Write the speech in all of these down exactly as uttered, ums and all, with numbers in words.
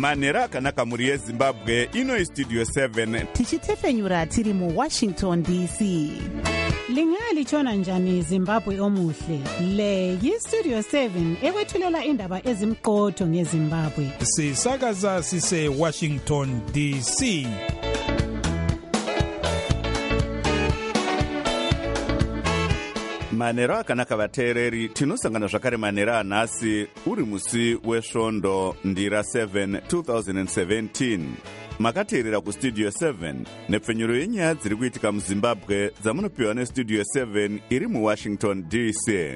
manhero akanaka mhuri yezimbabwe. Ino Studio seven tichitefenyura tiri mu Washington D C. Lingalitshona njani Zimbabwe omuhle? Le yi Studio seven ekwethulela indaba ezimqotho ngeZimbabwe. Sisakaza sise Washington D C. manhero akanaka vateereri, tinosangana zvakare manhero anhasi uri musi wesvondo ndira seven two thousand seventeen. Makateerera kustudio seven nepfenyuro yenyaya dziri kuitika muzimbabwe dzamunopiwa nestudio seven iri muwashington D C.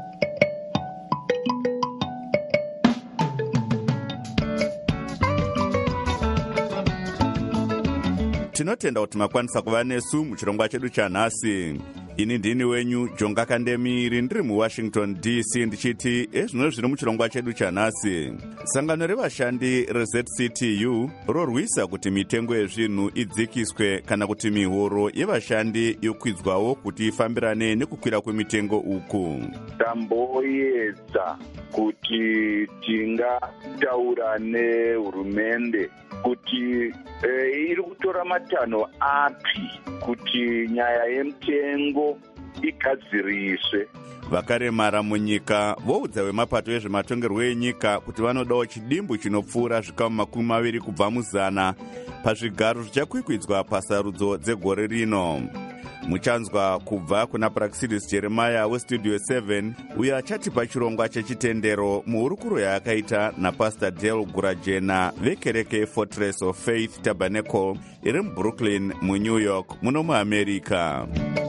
Tinotenda kuti makwanisa kuva nesu muchirongwa chedu chanhasi. Ini ndini wenyu Jonga Kandemiri ndiri muWashington D C ndichiti ezvino zviri muchirongwa chedu chanhasi. Sangano revashandi reZ C T U rorwisa kuti mitengo yezvinhu idzikiswe kana kuti mihoro yevashandi yokwidzwawo kuti ifambirane nekukwira kwemitengo uku. Tamboyedza kuti tingataura nehurumende kuti e, iri kutora matanho api kuti nyaya yemitengo igadziriswe. Vakaremara munyika voudza vemapato ezvematongerwo enyika kuti vanodawo chidimbu chinopfuura zvikamu makumi maviri kubva muzana pazvigaro zvichakwikwidzwa pasarudzo dzegore rino. Muchanzwa kubva kuna Praxidis Jeremiah westudio seven uyo achatipa chirongwa chechitendero muhurukuro yaakaita naPastor Del Gurajena vekereke Fortress of Faith Tabernacle iri muBrooklyn muNew York muno muAmerica.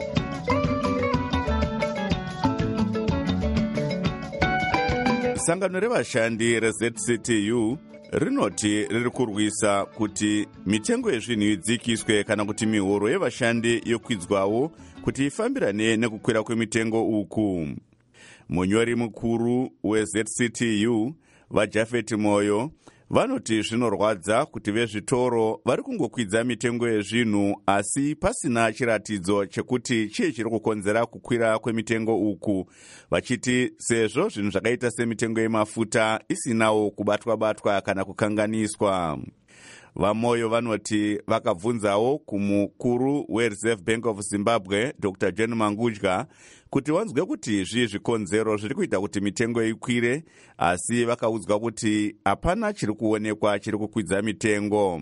Sangano revashandi reZ C T U rinoti riri kurwisa kuti mitengo yezvinhu idzikiswe kana kuti mihoro yevashandi yokwidzwawo kuti ifambirane nekukwira kwemitengo uku. Munyori mukuru weZ C T U vaJafet Moyo vanoti zvinorwadza kuti vezvitoro vari kungokwidza mitengo yezvinhu asi pasina chiratidzo chekuti chii chiri kukonzera kukwira kwemitengo uku, vachiti sezvo zvinhu zvakaita semitengo yemafuta isinawo kubatwa-batwa kana kukanganiswa. Vamoyo vanoti vakabvunzawo kumukuru weReserve Bank of Zimbabwe Doctor John Mangudya kuti wanzwe kuti zvii zvikonzero zviri kuita kuti mitengo ikwire, asi vakaudzwa kuti hapana chiri kuonekwa chiri kukwidza mitengo.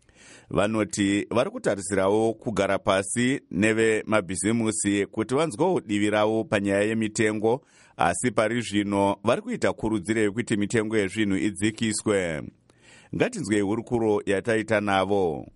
Vanoti vari kutarisirawo kugara pasi nevemabhizimusi kuti vanzwewo divi ravo panyaya yemitengo, asi pari zvino vari kuita kurudziro yekuti mitengo yezvinhu idzikiswe. Ngatinzwei hurukuro yataita navo.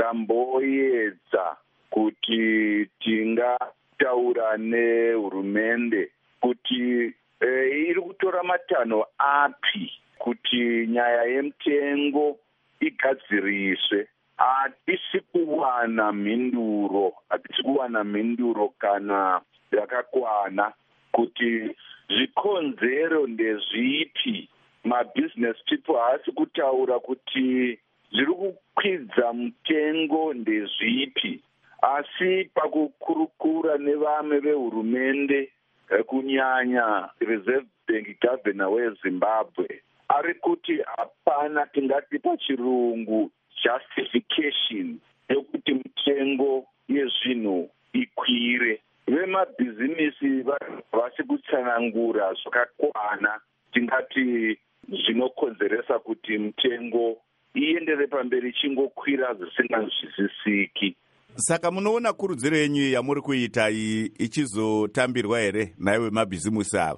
Tamboyedza kuti tingataura nehurumende kuti e, iri kutora matanho api kuti nyaya yemitengo igadziriswe. Hatisi kuwana mhinduro, hatisi kuwana mhinduro kana yakakwana kuti zvikonzero ndezvipi. Mabusiness people haasi kutaura kuti zviri kukwidza mutengo ndezvipi, asi pakukurukura nevamwe vehurumende kunyanya Reserve Bank Governor weZimbabwe ari kuti hapana, tingati pachirungu, justification yokuti mitengo yezvinhu ikwire. Vemabhizimisi havasi kutsanangura zvakakwana, tingati zvinokonzeresa kuti mitengo iendere pamberi chingokwira zvisingazwisisiki. Saka munoona kurudziro yenyu yamuri kuita iyi ichizotambirwa here naiwe mabhizimusi ava?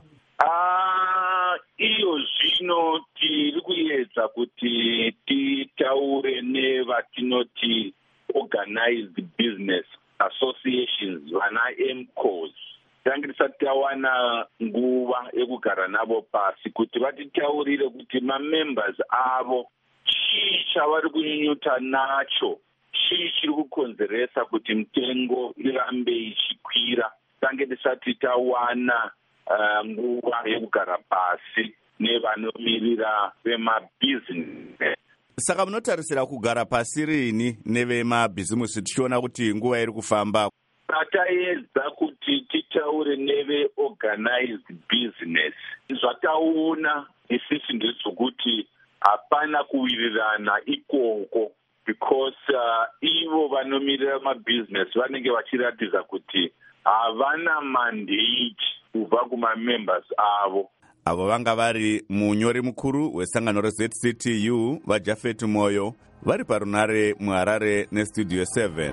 Ah, iyo zvino tiri kuedza kuti titaure nevatinoti organized business associations, vana M C O S. Tangi tisati tawana nguva yekugara navo pasi kuti vatitaurire kuti mamembers avo chii chavari kunyunyuta nacho, chii chiri kukonzeresa kuti mitengo irambe ichikwira. Tangi tisati tawana uh, nguva yekugara pasi nevanomirira vemabhizinesi. Saka munotarisira kugara pasi rini nevemabhizimusi tichiona kuti nguva iri kufamba? Tataedza kuti titaure neve organized business. Zvataona isisi ndezvokuti hapana kuwirirana ikoko, because uh, ivo vanomirira mabhizinesi vanenge vachiratidza kuti havana mandate kubva kumamembers avo. Avo vanga vari munyori mukuru wesangano reZ C T U vaJafet Moyo vari parunare muHarare neStudio seven.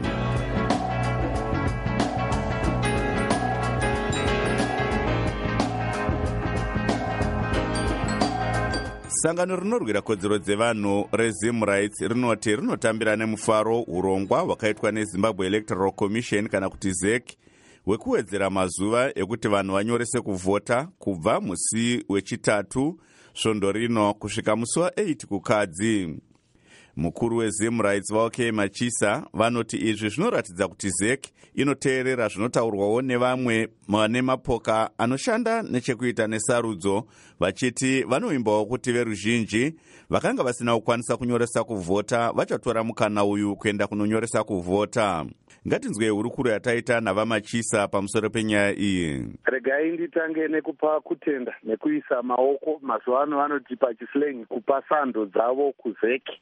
Sangano rinorwira kodzero dzevanhu reZim Rights rinoti rinotambira nemufaro urongwa hwakaitwa neZimbabwe Electoral Commission kana kuti Z E C hwekuwedzera mazuva ekuti vanhu vanyorese kuvhota kubva musi wechitatu svondo rino kusvika musi wa8 kukadzi. Mukuru weZim Rights vaOK Machisa vanoti izvi zvinoratidza kuti Z E C inoteerera zvinotaurwawo nevamwe vane mapoka anoshanda nechekuita nesarudzo, vachiti vanoimbawo kuti veruzhinji vakanga vasina kukwanisa kunyoresa kuvhota vachatora mukana uyu kuenda kunonyoresa kuvhota. Ngatinzwe hurukuro yataita navaMachisa pamusoro penyaya iyi. Regai nditange nekupa kutenda nekuisa maoko, mazuva ano vanoti pachislengi kupa sando dzavo kuZ E C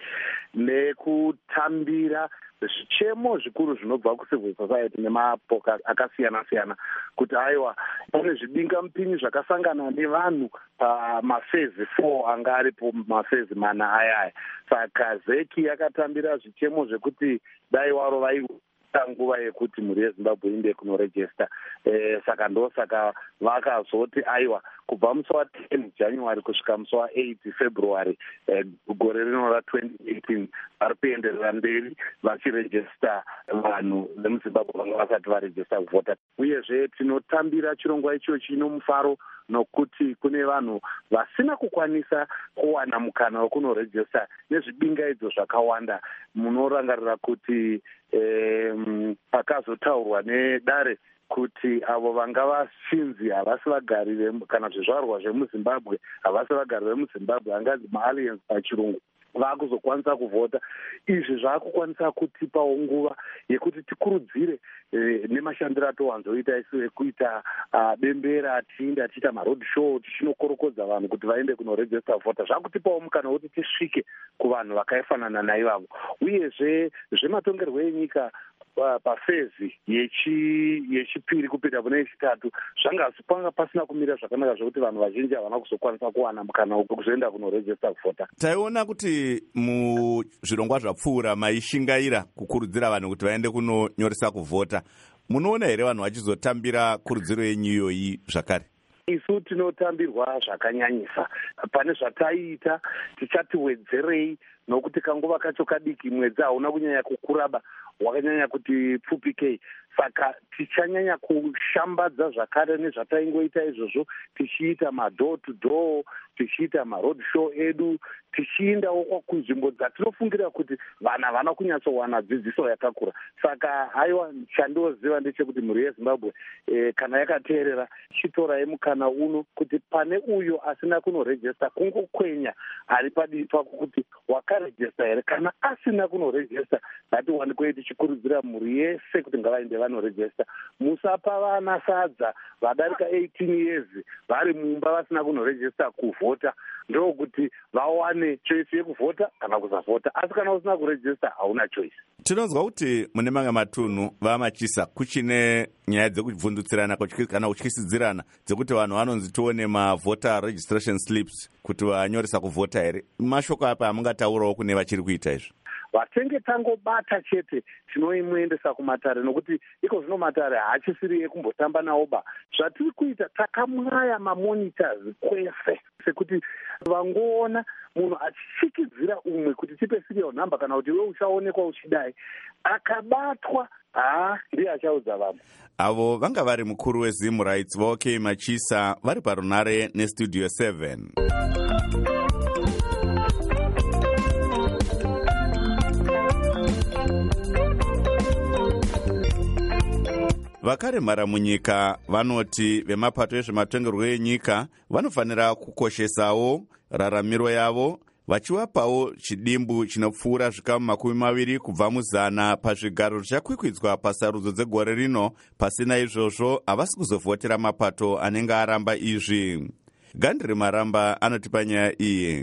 nekutambira zvichemo zvikuru zvinobva kucivil society nemapoka akasiyana-siyana kuti aiwa pane zvibinga mupini zvakasangana nevanhu pamafezi four anga aripo mafezi mana ayaya. Saka Z E C yakatambira zvichemo zvekuti dai waro vai nguva yekuti mhuri yeZimbabwe inde kunorejesta. Eh, saka ndo saka vakazoti aiwa kubva musi wa10 January kusvika musi wa8 February eh, gore rino ra twenty eighteen vari kuenderera mberi vachirejesta vanhu vemuZimbabwe vanga vasati varejesta kuvhota. Uyezve tinotambira chirongwa ichochi nomufaro nokuti kune vanhu vasina kukwanisa kuwana mukana wekunorejesta nezvibingaidzo zvakawanda. Munorangarira kuti eh, pakazotaurwa nedare kuti avo vanga vasinzi havasi vagari kana zvizvarwa zvemuZimbabwe havasi vagari vemuZimbabwe, angazi maaliens pachirungu, vakuzokwanisa kuvhota. Izvi zvakukwanisa kutipawo nguva yekuti tikurudzire eh, nemashandiro atowanzoita isu ekuita uh, bembera tiinda tiita maroad show tichinokorekodza vanhu kuti vaende kunorejesta vhota. Zvakutipawo mukana wekuti tisvike kuvanhu vakaifanana naivavo. Uyezve zvematongerwo enyika pafezi yechipiri kupinda kune yechitatu zvanga panga pasina kumira zvakanaka zvekuti vanhu vazhinji havana kuzokwanisa kuwana mukana wekuzoenda kunorejesta kuvhota. Taiona kuti muzvirongwa zvapfuura maishingaira kukurudzira vanhu kuti vaende kunonyoresa kuvhota. Munoona here vanhu vachizotambira kurudziro yenyu iyoyi zvakare? Isu tinotambirwa zvakanyanyisa. Pane zvataiita tichatiwedzerei nokuti kanguva kacho kadiki, mwedzi hauna kunyanya kukuraba, wakanyanya kuti pfupikei. Saka tichanyanya kushambadza zvakare nezvataingoita izvozvo, tichiita madoor to door, tichiita maroad show edu, tichiindawo kunzvimbo dzatinofungira kuti vanhu havana kunyatsowana dzidziso yakakura. Saka haiwa chandoziva ndechekuti mhuri yeZimbabwe e, kana yakateerera chitorai mukana uno kuti pane uyo asina kunorejesta kungokwenya ari padivi pako kuti wakarejesta here. Kana asina kunorejesta ngatiwanikwe tichikurudzira mhuri yese kuti ngavaende vanorejesta. Musapa vana sadza vadarika eighteen years vari mumba vasina kunorejesta kuvhota, ndokuti vawane choice yekuvhota kana kusavhota. Asi kana usina kurejesta hauna choice. Tinonzwa kuti mune mamwe matunhu vaMachisa kuchine nyaya dzekubvundutsirana kana kutyisidzirana dzekuti vanhu vanonzi tione mavoter registration slips kuti vanyoresa kuvhota here. Mashoko apa amungataurawo kune vachiri kuita izvi? Vatenge tangobata chete tinoimuendesa kumatare, nokuti iko zvino matare haachisiri ekumbotamba nawo ba. Zvatiri kuita takamwaya mamonitors kwese sekuti vangoona munhu achichikidzira umwe kuti tipe serial number kana kuti wewe uchaonekwa uchidai, akabatwa haa ndiye achaudza vamwe. Avo vanga vari mukuru weZim Rights vaOK Machisa vari parunare neStudio seven. Vakaremara munyika vanoti vemapato ezvematongerwo enyika vanofanira kukoshesawo raramiro yavo vachivapawo chidimbu chinopfuura zvikamu makumi maviri kubva muzana pazvigaro zvichakwikwidzwa pasarudzo dzegore rino. Pasina izvozvo havasi kuzovhotera mapato anenge aramba izvi. Gandri Maramba anotipa nyaya iyi.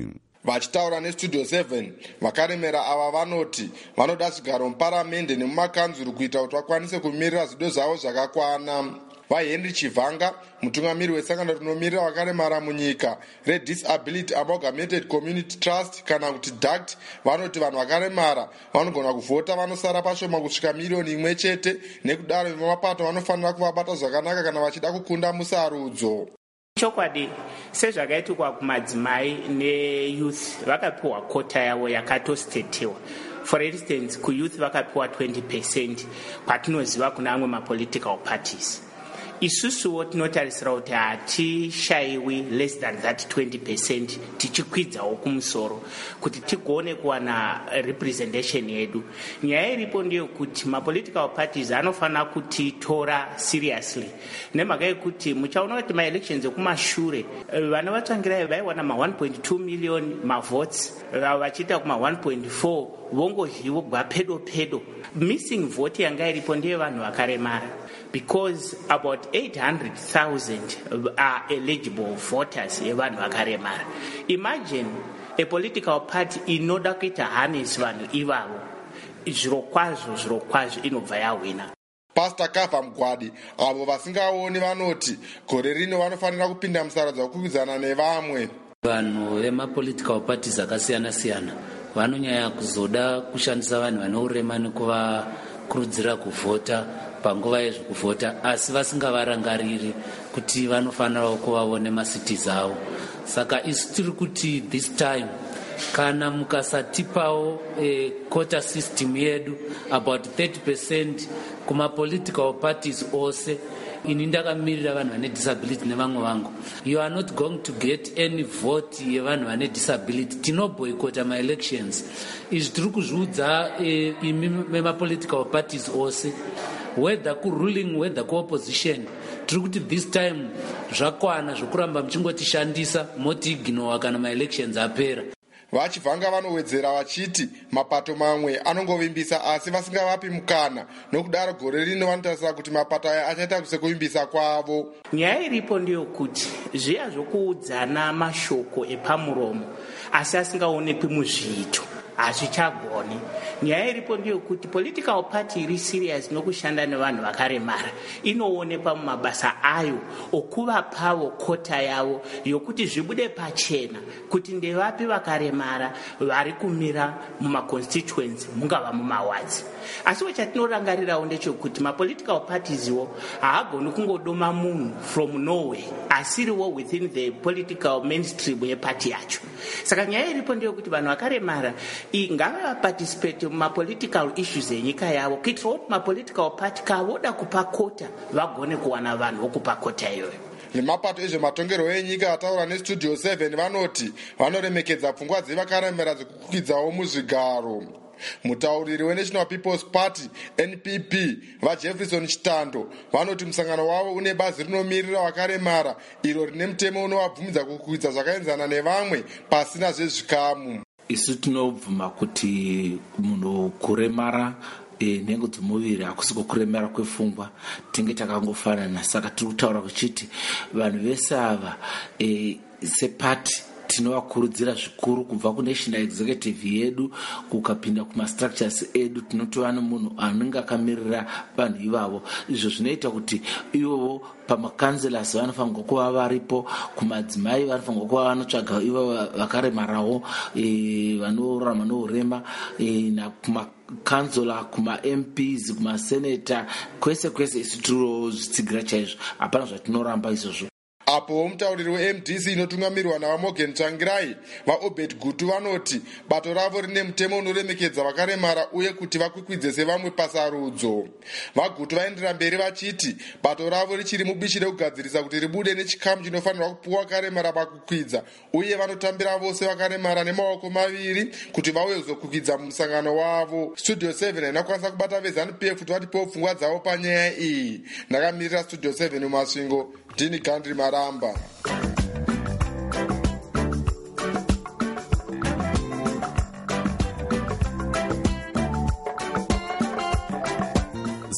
Vachitaura nestudio seven, vakaremera ava vanoti vanoda zvigaro muparamende nemumakanzuru kuita kuti vakwanise kumirira zido zvavo zvakakwana. VaHenry Chivanga, mutungamiri wesangano rinomirira vakaremara munyika reDisability Amalgamated Community Trust kana kuti D A C T, vanoti vanhu vakaremara vanogona kuvhota vanosara pashoma kusvika miliyoni imwe chete, nekudaro vemapato vanofanira kuvabata zvakanaka kana vachida kukunda musarudzo. Chokwadi sezvakaitikwa kumadzimai neyouth vakapiwa kota yavo yakatostetiwa. For instance, kuyouth vakapiwa twenty percent patinoziva kuna amwe mapolitical parties. Isusuwo tinotarisira kuti hatishayiwi less than that twenty percent tichikwidzawo kumusoro kuti tigone kuwana representation yedu. Nyaya iripo ndeyekuti mapolitical parties anofanira kutitora seriously nemhaka yekuti muchaona kuti maelections ekumashure vana vatsvangirai vaiwana ma one point two million mavotes vachiita kuma one point four vongozhivogwa pedo pedo. Missing vote yanga iripo ndeye vanhu vakaremara, because about eight hundred thousand are eligible voters yevanhu vakaremara. Imagine a political party inoda kuita harness vanhu ivavo, zviro kwazvo zviro kwazvo inobva yawina. Pastor Kava Mugwadi, avo vasingaoni vanoti gore rino vanofanira kupinda musarudzo wekukwikwidzana nevamwe. Vanhu vemapolitical parties akasiyana siyana vanonyanya kuzoda kushandisa vanhu vane urema nekuvakurudzira kuvhota panguva yezvekuvhota, asi vasingavarangariri kuti vanofanira kuvavone masitizi avo. Saka isu tiri kuti this time kana mukasatipawo eh, quota system yedu about thirty percent kuma political parties ose, ini ndakamirira vanhu vane disability nevamwe vangu, you are not going to get any vote yevanhu vane disability. Tinoboycota my elections. Izvi tiri kuzviudza eh, imi memapolitical parties ose, whether kuruling whether kuopposition. Tiri kuti this time zvakwana zvokuramba muchingotishandisa moti ignore kana maelections apera. Vachivanga vanowedzera vachiti mapato mamwe anongovimbisa asi vasingavapi mukana, nokudaro gore rino vanotarisira kuti mapato aya achaita sekuvimbisa kwavo. Nyaya iripo ndeyekuti zviya zvokuudzana mashoko epamuromo asi asingaonekwi muzviito hazvichagoni. Nyaya iripo ndeyekuti political party iri serious nokushanda nevanhu vakaremara inoonekwa mumabasa ayo okuvapavo kota yavo yokuti zvibude pachena kuti ndevapi vakaremara vari kumira mumaconstituency mungava mumawadzi. Asi chatinorangarirawo ndechekuti mapolitical parties iwo haagoni kungodoma munhu from Norway asiriwo within the political mainstream yeparty yacho. Saka nyaya iripo ndeyekuti vanhu vakaremara ingava participate mumapolitical issues enyika yavo kuitira kuti mapolitical party kavoda kupa kota vagone kuwana vanhu vokupa kota iyoyo. Nemapato ezvematongerwo enyika ataura nestudio seven vanoti vanoremekedza pfungwa dzevakaremera dzekukwidzawo muzvigaro. Mutauriri weNational People's Party N P P vaJefferson Chitando vanoti musangano wavo une bazi rinomirira vakaremara iro rine mutemo unovabvumidza kukwidza zvakaenzana nevamwe pasina zvezvikamu. Isu tinobvuma kuti munhu kuremara e, nhengo dzomuviri hakusi kuremara kwepfungwa, tinge takangofanana. Saka tiri kutaura kuchiti vanhu vese ava e, sepati tinovakurudzira zvikuru kubva kunational executive yedu kukapinda kumastructures edu tinotova nemunhu anenge akamirira vanhu ivavo. Izvo zvinoita kuti ivovo pamakanzelas vanofanirwa kuva varipo, kumadzimai vanofanirwa kuva vanotsvaga ivo vakaremarawo e, vanorarama nourema e, nakumakanzola kuma-M Ps kumaseneta kwese kwese isu tirozvitsigira chaizvo, hapana zvatinoramba izvozvo. Apo mutauriri weM D C inotungamirwa navaMorgan Tsvangirai vaObed Gutu vanoti bato ravo rine mutemo unoremekedza vakaremara uye kuti vakwikwidze sevamwe pasarudzo. VaGutu vaendera mberi vachiti bato ravo richiri mubishi rekugadzirisa kuti ribude nechikamu chinofanirwa kupuwa vakaremara pakukwidza, uye vanotambira vose vakaremara nemaoko maviri kuti vauye kuzokwidza mumusangano wavo. Studio seven inokwanisa kubata veZANU P F kuti vatipewo pfungwa dzavo panyaya iyi. Ndakamirira Studio seven mumasvingo, ndini Gandri Maramba.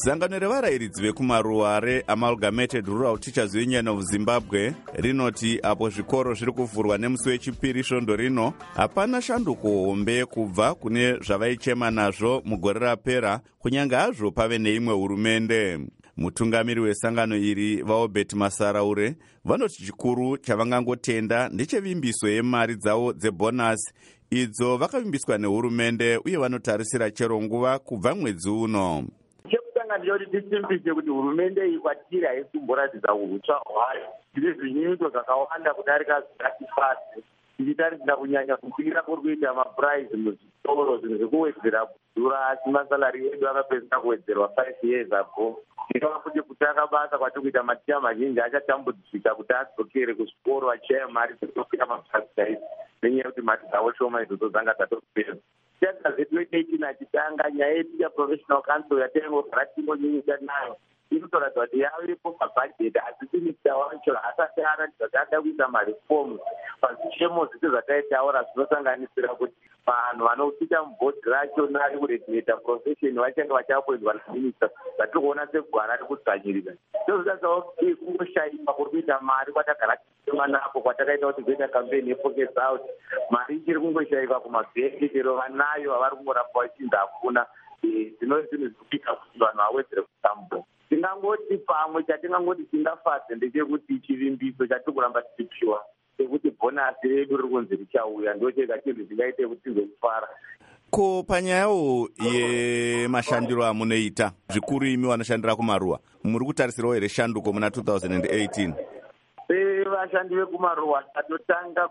Sangano revarairidzi vekumaruwa reAmalgamated Rural Teachers Union of Zimbabwe rinoti apo zvikoro zviri kuvhurwa nemusi wechipiri svondo rino hapana shanduko hombe kubva kune zvavaichema nazvo mugore rapera, kunyange hazvo pave neimwe hurumende. Mutungamiri wesangano iri vaObert Masaraure vanoti chikuru chavangangotenda ndechevimbiso yemari dzavo dzebonasi idzo vakavimbiswa nehurumende, uye vanotarisira chero nguva kubva mwedzi uno. Chekutanga ndiyoti tisimbise kuti hurumende iyi kwatiri haisimboratidza uhutsva hwayo. Tine zvinyinyito zvakawanda kudarika zvisatifadzi, tichitarisira kunyanya kukwira kuri kuita mapuraizi muzvitoro, zvinhu zvekuwedzera kudhura, asi masalari edu akapedzisa kuwedzerwa five years ago. Tinova kuti kutanga basa kwati kuita maticha mazhinji achatambudzika kuti adzokere kuzvikoro vachaya mari dzekutofira mabhazi nenyaya yekuti mari dzavo shoma idzodzo dzanga dzatopera. Tichadza zedu eighteen achitanga nyaya yetica professional council yataingogara timbonyinyika nayo inotoratidza kuti yavepo pabhajeti, asi minisita wacho asati aratidza kuti ada kuita marifomu pazvichemo zvese zvataitaura zvinosanganisira kuti vanhu vanoita mubhodhi racho nari kuregulata profession vachange vachapoedzwa naminista, zvatiri kuona segwara rekudzvanyirira. Ndozvitatsawo kungoshaiwa kuri kuita mari kwatagara tichitema napo, kwatakaita kuti kuita kampeni yefocus out, mari ichiri kungoshaiwa kumabhengi, chero vanayo havari kungorapwa vachinzi hakuna. Zvinoi zvinhu zvikuita kuti vanhu vawedzere kutambura. Tingangoti pamwe chatingangoti tingafadze ndechekuti chivimbiso chatiri kuramba tichipiwa sekuti bhonasi redu riri kunzi richauya, ndo chega chinhu chingaite kuti tizokufara. Ko panyawo yemashandiro amunoita zvikuru imi vanoshandira kumaruwa, muri kutarisirawo here shanduko muna two thousand eighteen? Vashandi vekumaruwa tatotanga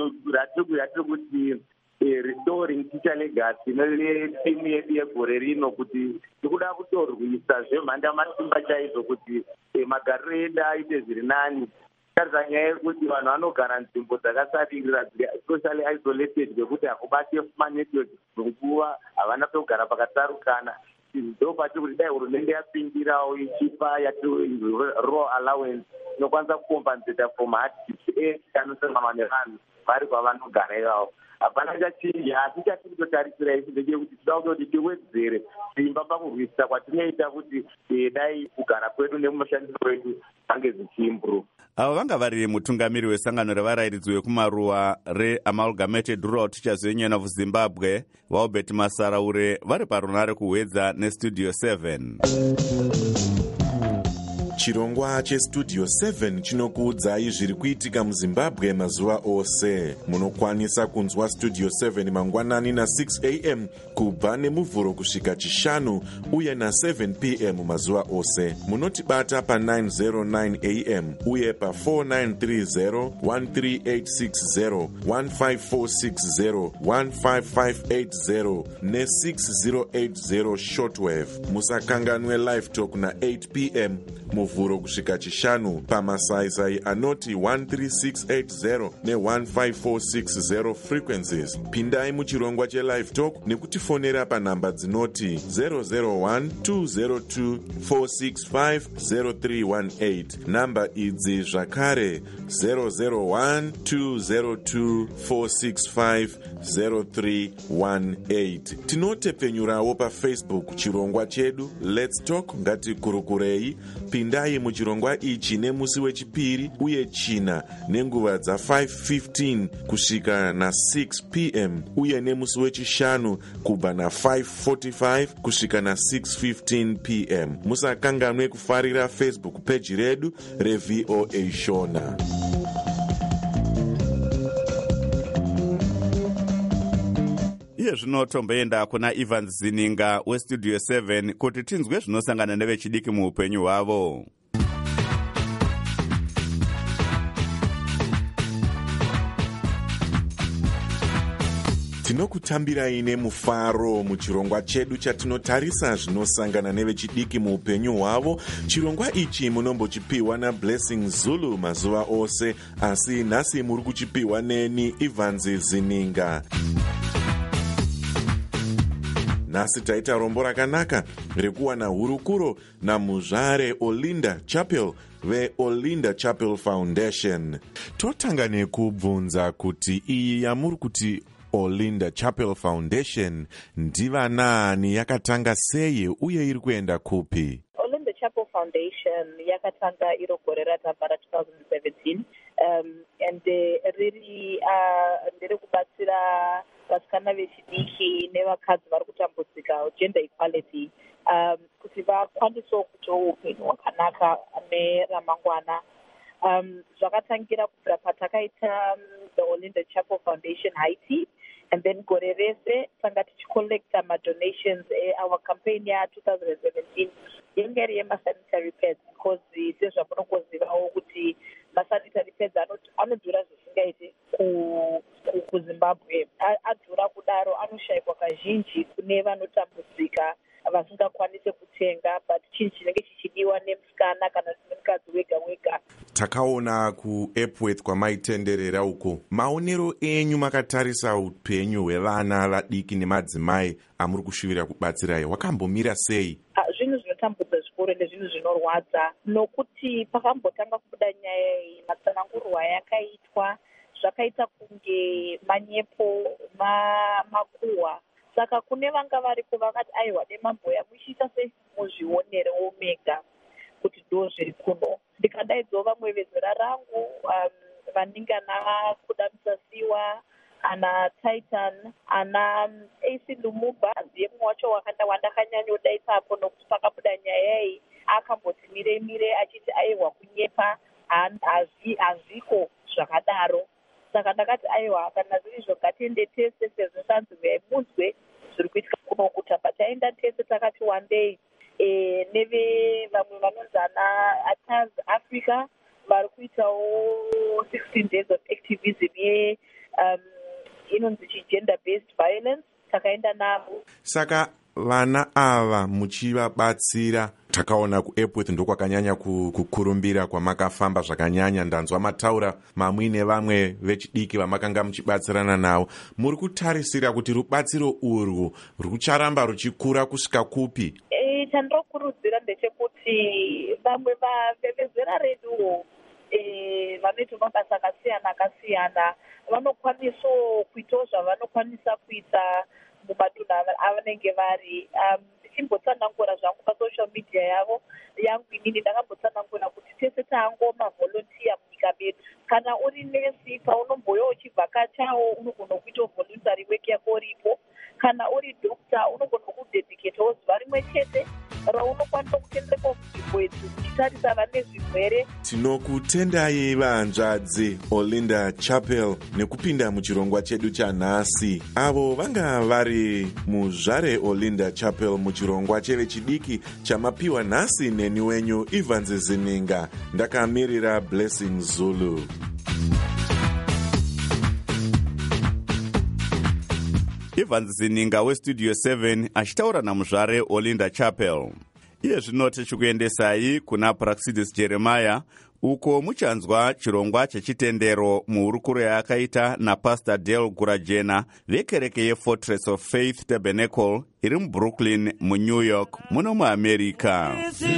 ratiri kuti restoring teacher legacy netimu yedu yegore rino, kuti tikuda kutorwisa zvemhanda masimba chaizvo kuti magariro edu aite zviri nani. Tarisa nyaya yekuti vanhu vanogara nzvimbo dzakasaririra socially isolated, zvekuti hakubati manetwork nguva, havana pekugara pakasarukana. Ndo patiri kuti dai hurumende yapindirawo ichipa yati raw allowance inokwanisa kukombanzeta for mahardship eshe anosangana nevanhu vari kwavanogara ivavo. Hapana chachinji, asi chatiri kutotarisira isi ndechekuti tinoda kuti tiwedzere simba pakurwisa kwatinoita kuti dai kugara kwedu nemushandiro wedu ange zvichiimprove. Avo vanga vari mutungamiri wesangano revarairidzi vekumaruwa reAmalgamated Rural Teachers Union of Zimbabwe vaObert Masaraure vari parunare kuhwedza nestudio seven. Chirongwa chestudio seven chinokuudzai zviri kuitika muZimbabwe mazuva ose. Munokwanisa kunzwa studio seven mangwanani na six a m kubva nemuvhuro kusvika chishanu uye na seven p m mazuva ose. Munotibata pa nine oh nine a m uye pa four nine three zero, one three eight six zero, one five four six zero, one five five eight zero ne six zero eight zero shortwave. Musakanganwe live talk na eight p m muvhuro kusvika chishanu pamasaisai anoti one three six eight zero ne one five four six zero frequencies. Pindai muchirongwa chelive talk nekutifonera panhamba dzinoti zero zero one two zero two four six five zero three one eight. Namba idzi zvakare zero zero one two zero two four six five zero three one eight. Tinotepfenyurawo pafacebook chirongwa chedu Let's Talk ngatikurukurei. Pindai muchirongwa ichi nemusi wechipiri uye china nenguva dza five fifteen kusvika na six p m uye nemusi wechishanu kubva na five forty-five kusvika na six fifteen p m. Musakanganwe kufarira Facebook page redu reV O A Shona. Iye zvino tomboenda kuna Evans Zininga westudio seven kuti tinzwe zvinosangana nevechidiki muupenyu hwavo. Tinokutambirai nemufaro muchirongwa chedu chatinotarisa zvinosangana nevechidiki muupenyu hwavo. Chirongwa ichi munombochipiwa naBlessing Zulu mazuva ose, asi nhasi muri kuchipiwa neni Evans Zininga. Nhasi taita rombo rakanaka rekuwana hurukuro namuzvare Olinda Chapel veOlinda Chapel Foundation. Totanga nekubvunza kuti iyi yamuri kuti Olinda Chapel Foundation ndivanani, yakatanga sei uye iri kuenda kupi? Foundation yakatanga iro gore ratavhara twenty seventeen um, and uh, riri uh, ndiri kubatsira vasikana vechidiki nevakadzi vari kutambudzika gender equality um, kuti vakwanisewo kuitawo upenyu hwakanaka neramangwana. Um, zvakatangira kubvira patakaita um, the Olinda Chapel Foundation Haiti, and then gore rese tanga tichicollecta madonations e our campaign ya twenty seventeen yenge iri yemasanitary pads, because sezvamunozivawo kuti masanitary pads anodhura zvisingaiti kuzimbabwe, adhura kudaro, anoshayikwa kazhinji kune vanotambudzika vasingakwanise kutenga, but chinhu chinenge chichidiwa nemusikana kana nemukadzi wega wega. Takaona kuEpworth kwamaitenderera uko, maonero enyu makatarisa upenyu hwevana vadiki nemadzimai amuri kushuvira kubatsirai hwakambomira sei? Zvinhu zvinotambudza zvikuru nezvinhu zvinorwadza, nokuti pakambotanga kubuda nyaya iyi, matsanangurwa yakaitwa zvakaita kunge manyepo makuhwa. Saka kune vanga variko vakati aiwa demamboya muchiita sei muzvionerewo mega kuti ndo zviri kuno. Ndikadaidzawo vamwe vezera rangu, um, vanenge ana Kudamisa Siwa, ana Titan, ana um, A C Lumumba, ndiye mumwe wacho wakanda wandakanyanyodaitsapo nokuti pakabuda nyaya iyi akamboti mire mire achiti aiwa kunyepa hazviko zvakadaro. Saka ndakati aiwa kana zviri zvo ngatiende tese sezvo sanzi munzwe zviri kuitika kuno kuta. Pataenda tese takati one day e, neve vamwe vanonzi ana Ataz Africa vari kuitawo sixteen days of activism ye um, inonzi chi-gender based violence, takaenda navo. Saka vana ava muchivabatsira, takaona kuEpworth ndokwakanyanya kukurumbira kwamakafamba zvakanyanya, ndanzwa mataura mamwe nevamwe vechidiki vamakanga muchibatsirana navo. Muri kutarisira kuti rubatsiro urwu rucharamba ruchikura kusvika kupi? E, chandinokurudzira ndechekuti vamwe vezera reduwo e, vanoita mabasa akasiyana akasiyana vanokwanisawo kuitawo zvavanokwanisa kuita mumadunhu avanenge vari. um, ndichimbotsanangura zvangu pasocial media yavo yangu inini ndakambotsanangura kuti tese taangoma volunteer munyika medu. Kana uri nesi paunomboya uchivhakachawo unogona kuitawo voluntary work yako uripo. Kana uri doctor unogona kudedicatawo zuva rimwe chete raunokwanisa kutendereka kunzvimbo idzi uchitarisa vane zvirwere. Tinokutendai vahanzvadzi Olinda Chapel nekupinda muchirongwa chedu chanhasi. Avo vanga vari muzvare Olinda Chapel muchirongwa chevechidiki chamapiwa nhasi neni wenyu Evans Zininga. Ndakamirira Blessing Zulu. Evans Zininga westudio seven achitaura namuzvare Olinda Chapel. Iye zvino tichikuendesai kuna Praxidis Jeremiah uko muchanzwa chirongwa chechitendero muhurukuro yakaita naPastor Dale Gurajena vekereke yeFortress of Faith Tabernacle iri muBrooklyn muNew York muno muAmerica.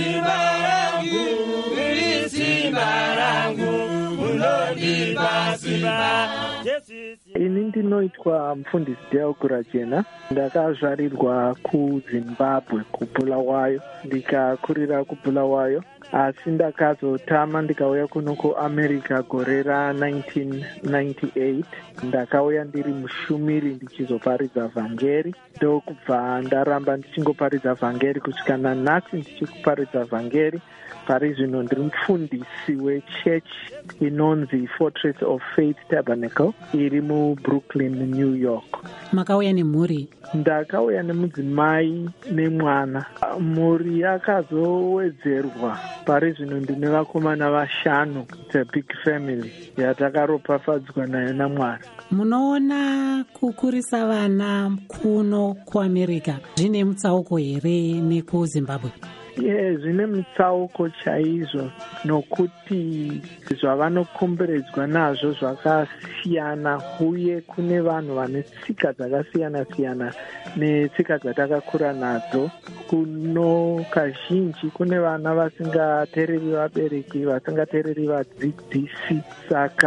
Ini ndinoitwa mufundisi Dale Gurajena. Ndakazvarirwa kuZimbabwe kuBulawayo, ndikakurira kuBulawayo, asi ndakazotama ndikauya kuno kuAmerica gore ra-nineteen ninety-eight. Ndakauya ndiri mushumiri ndichizoparidza vhangeri, ndokubva ndaramba ndichingoparidza vhangeri kusvika nanhasi ndichikuparidza vhangeri. Pari zvino ndiri mufundisi wechechi inonzi Fortress of Faith Tabernacle iri muBrooklyn, New York. Makauya nemhuri? Ndakauya nemudzimai nemwana. Mhuri yakazowedzerwa. Pari zvino ndine vakomana vashanu. It's a big family yatakaropafadzwa nayo naMwari. Munoona kukurisa vana kuno kuAmerica zvine mutsauko here nekuZimbabwe? Ye, zvine mutsauko chaizvo, nokuti zvavanokomberedzwa nazvo zvakasiyana, uye kune vanhu vane tsika dzakasiyana siyana netsika dzatakakura nadzo. Kuno kazhinji kune vana vasingateereri vabereki, vasingateereri vadzidzisi. Saka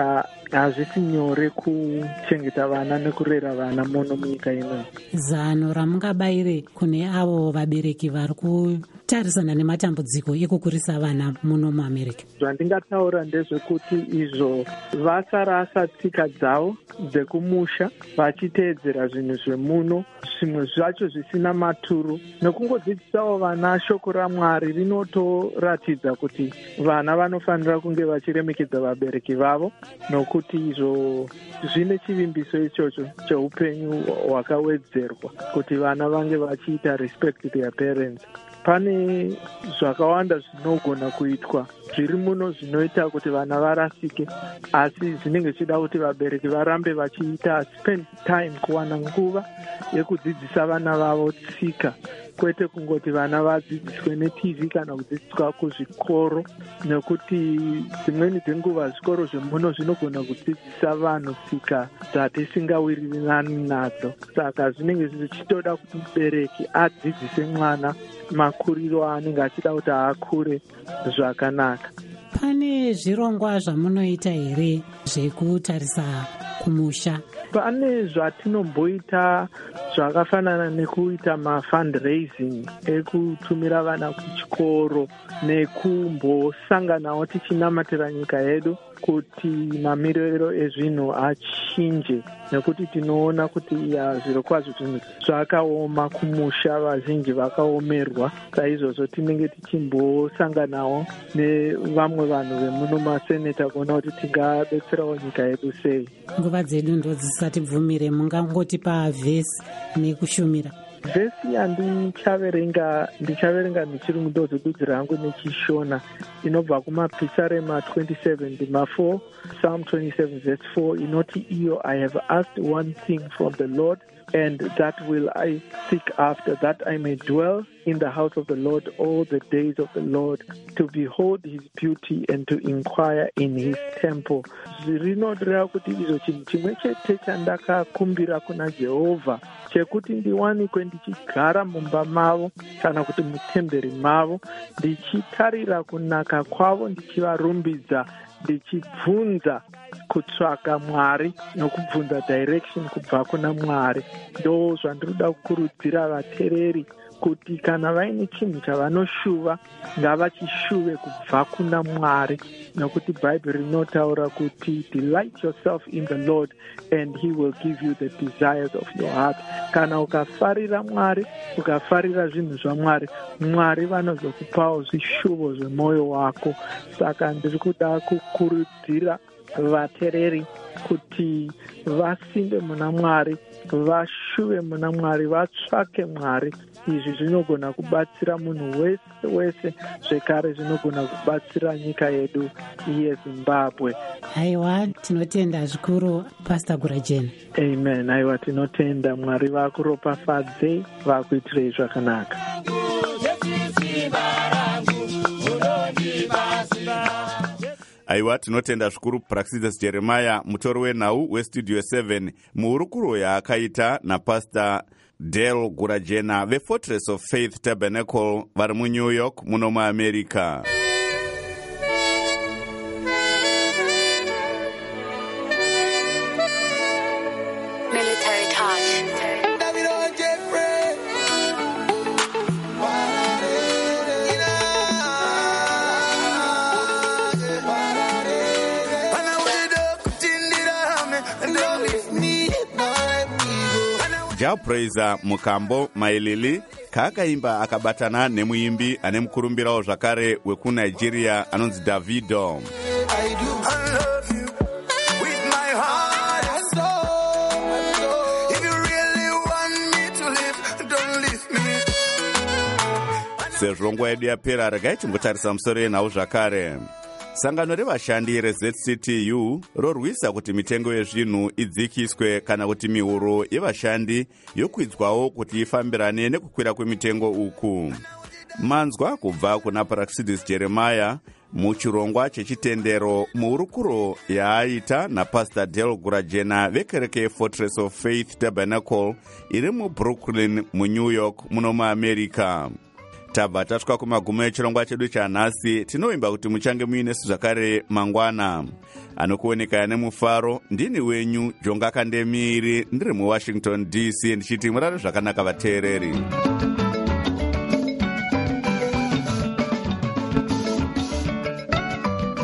hazvisi nyore kuchengeta vana nekurera vana muno munyika inoyi. Zano ramungabayire kune avo vabereki vari kutarisana nematambudziko ekukurisa vana muno muAmerica? Zvandingataura ndezvekuti izvo vasarasa tsika dzavo dzekumusha vachiteedzera zvinhu zvemuno, zvimwe zvacho zvisina maturo. Nekungodzidzisawo vana shoko raMwari rinotoratidza kuti vana vanofanira kunge vachiremekedza vabereki vavo, nokuti izvo zvine chivimbiso ichocho cheupenyu hwakawedzerwa kuti vana vange vachiita respect their parents. Pane zvakawanda zvinogona kuitwa zviri muno zvinoita kuti vana varasike, asi zvinenge zvichida kuti vabereki varambe vachiita spend time, kuwana nguva yekudzidzisa vana vavo tsika, kwete kungoti vana vadzidziswe neT V kana kudzidziswa kuzvikoro, nekuti dzimweni dzenguva zvikoro zvemuno zvinogona kudzidzisa vanhu tsika dzatisingawirirani nadzo. Saka zvinenge zvichitoda kuti mubereki adzidzise mwana makuriro aanenge achida kuti akure zvakanaka. Pane zvirongwa zvamunoita here zvekutarisa kumusha? Pane zvatinomboita zvakafanana nekuita mafundraising ekutumira vana kuchikoro nekumbosanganawo tichinamatira nyika yedu kuti mamiriro ezvinhu achinje, nekuti tinoona kuti ya zviro kwazvo zvinhu zvakaoma kumusha, vazhinji vakaomerwa. Saizvozvo tinenge tichimbosanganawo nevamwe vanhu vemuno maseneta kuona kuti tingabetserawo nyika yedu sei. Nguva dzedu ndo dzisati bvumire, mungangotipa vhesi nekushumira? Vhesi yandichaverenga ndichaverenga nechirungu ndozodudzi rangu nechishona, inobva kumapisarema twenty-seven ndima four, Psalm twenty-seven verse four, inoti iyo, I have asked one thing from the Lord, and that will I seek after, that I may dwell in the house of the Lord all the days of the Lord, to behold his beauty and to inquire in his temple. Zvirinodira kuti izvo chinhu chimwe chete chandakakumbira kuna Jehovha, chekuti ndiwanikwe ndichigara mumba mavo kana kuti mutemberi mavo, ndichitarira kunaka kwavo, ndichivarumbidza, ndichibvunza kutsvaka Mwari nokubvunza direction kubva kuna Mwari. Ndo zvandinoda kukurudzira vateereri kuti kana vaine chinhu chavanoshuva ngavachishuve kubva kuna Mwari, nokuti Bhaibheri rinotaura kuti delight yourself in the Lord and he will give you the desires of your heart. Kana ukafarira Mwari, ukafarira zvinhu zvaMwari, Mwari vanozokupawo zvishuvo zvemwoyo wako. Saka ndiri kuda kukurudzira vateereri kuti vasimbe muna Mwari, vashuve muna Mwari, vatsvake Mwari. Izvi zvinogona kubatsira munhu wese wese, zvekare zvinogona kubatsira nyika yedu yeZimbabwe. Haiwa, tinotenda zvikuru Pastor Gurajena. Amen. Haiwa, tinotenda. Mwari vakuropafadze, vakuitirei zvakanaka. Aiwa, tinotenda zvikuru Praxedes Jeremiah, mutori wenhau westudio seven, muhurukuro yaakaita naPastor Dale Gurajena veFortress of Faith Tabernacle vari muNew York muno muAmerica. Military touch. Japraiser Mukambo Mailili kaakaimba akabatana nemuimbi ane mukurumbirawo zvakare wekuNigeria anonzi Davido. Sezvo nguva yedu yapera, regai timbotarisa musoro yenhau zvakare. Sangano revashandi reZ C T U rorwisa kuti mitengo yezvinhu idzikiswe kana kuti mihoro yevashandi yokwidzwawo kuti ifambirane nekukwira kwemitengo uku. Manzwa kubva kuna Praxedes Jeremiah muchirongwa chechitendero muhurukuro yaaita naPastor Dale Gurajena vekereke Fortress of Faith Tabernacle iri muBrooklyn muNew York muno muAmerica. tabva tasvika kumagumo echirongwa chedu chanhasi. Tinovimba kuti muchange muinesu zvakare mangwana. Anokuoneka nemufaro ndini wenyu Jonga Kandemiri, ndiri muWashington D C, ndichiti murare zvakanaka vateereri.